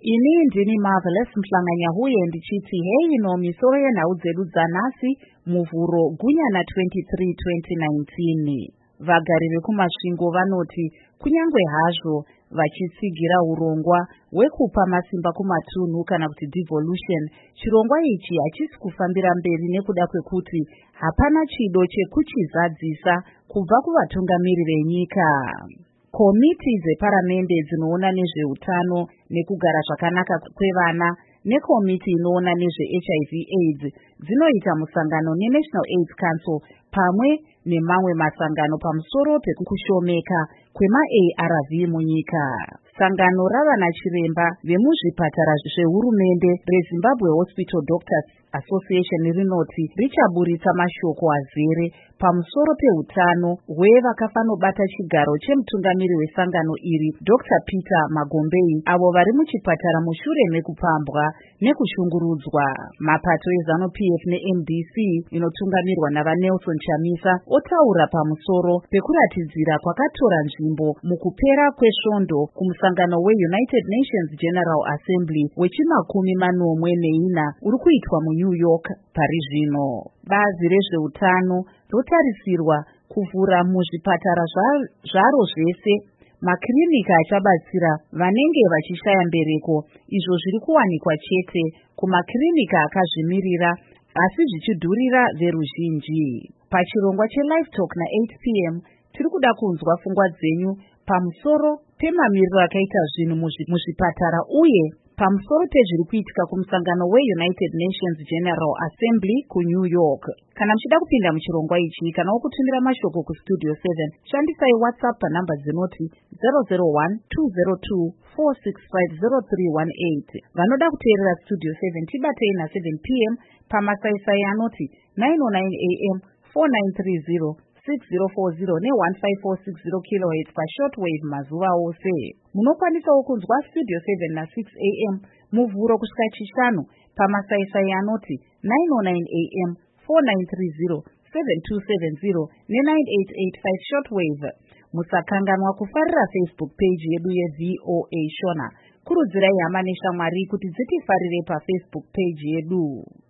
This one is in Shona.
Ini ndini Marvelous Mhlanganya huye ndichiti hei no misoro yenhau dzedu dzanhasi muvhuro gunyana 23 2019. Vagari vekumasvingo vanoti kunyange hazvo vachitsigira urongwa hwekupa masimba kumatunhu kana kuti devolution, chirongwa ichi hachisi kufambira mberi nekuda kwekuti hapana chido chekuchizadzisa kubva kuvatungamiri venyika. Komiti dzeparamende dzinoona nezveutano nekugara zvakanaka kwevana nekomiti inoona nezve-HIV/AIDS dzinoita musangano neNational AIDS Council pamwe nemamwe masangano pamusoro pekushomeka kwema-ARV munyika. Sangano ravana chiremba vemuzvipatara zvehurumende reZimbabwe Hospital Doctors Association rinoti richaburitsa mashoko azere pamusoro peutano hwevakafanobata chigaro chemutungamiri wesangano iri Dr. Peter Magombei, avo vari muchipatara mushure mekupambwa nekushungurudzwa. Mapato eZanu-PF neMDC inotungamirwa navaNelson Chamisa otaura pamusoro pekuratidzira kwakatora nzvimbo mukupera kwesvondo kumusangano weUnited Nations General Assembly wechi40 uri kuitwa muNew York pari zvino. Bazi rezveutano rotarisirwa kuvhura muzvipatara zvaro zvese makirinika achabatsira vanenge vachishaya mbereko, izvo zviri kuwanikwa chete kumakirinika akazvimirira asi zvichidhurira veruzhinji. Pachirongwa cheLive Talk na8 p.m. tiri kuda kunzwa pfungwa dzenyu pamusoro pemamiriro akaita zvinhu muzvipatara uye pamusoro pezviri kuitika kumusangano weUnited Nations General Assembly kuNew York. Kana muchida kupinda muchirongwa ichi kana wokutumira mashoko kustudio 7, shandisai WhatsApp panhamba dzinoti 001-202-465-0318. Vanoda kuteerera studio 7 tibatei na7 p.m. pamasaisai anoti 909 a.m. 4930 6040 ne-15460 kHz pashortwave mazuva ose. Munokwaniswawo kunzwa studio 7 na 6 a.m. muvhuro kusvika chishanu pamasaisai anoti 909 a.m. 4930 7270 ne-9885 shortwave. Musakanganwa kufarira Facebook page yedu yeVOA Shona. Kurudzirai hama neshamwari kuti dzitifarire paFacebook page yedu.